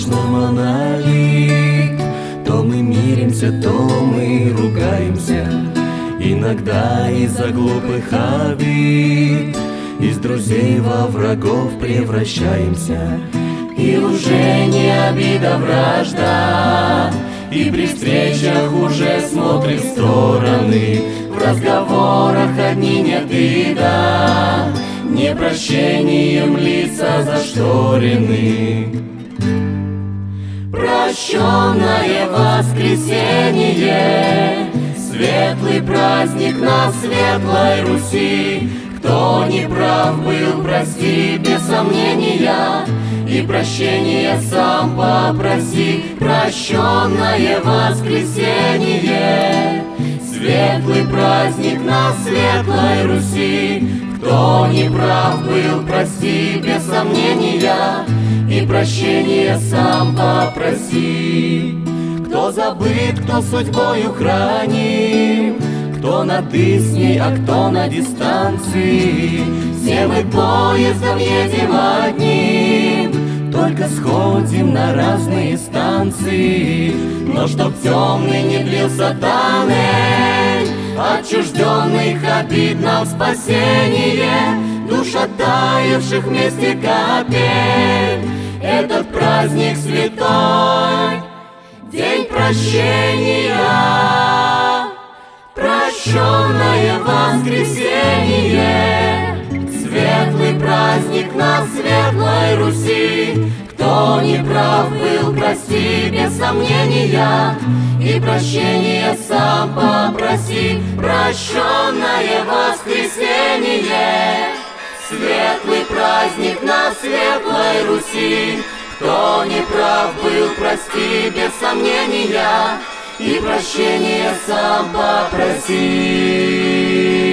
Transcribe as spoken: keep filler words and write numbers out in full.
точно монолит. То мы миримся, то мы ругаемся, иногда из-за глупых обид. Из друзей во врагов превращаемся, и уже не обида, вражда. И при встречах уже смотрим в стороны, в разговорах одни нет и да. Непрощением лица зашторены. Прощенное воскресенье, светлый праздник на светлой Руси. Кто не прав был, прости без сомнения, и прощения сам попроси. Прощенное воскресенье, светлый праздник на светлой Руси. Кто не прав был, прости без сомнения, и прощения сам попроси. Кто забыт, кто судьбою храним, кто над Исней, а кто на дистанции. Все мы поездом едем одним, только сходим на разные станции. Но чтоб темный не длился тоннель, отчужденных обид нам спасение, душ оттаивших вместе капель. Этот праздник святой, день прощения. Прощенное воскресенье, светлый праздник на светлой Руси. Кто не прав был, прости без сомнения, и прощения сам попроси. Прощенное воскресенье, светлый праздник на светлой Руси. Кто не прав был, прости без сомнения, и прощения сам попроси.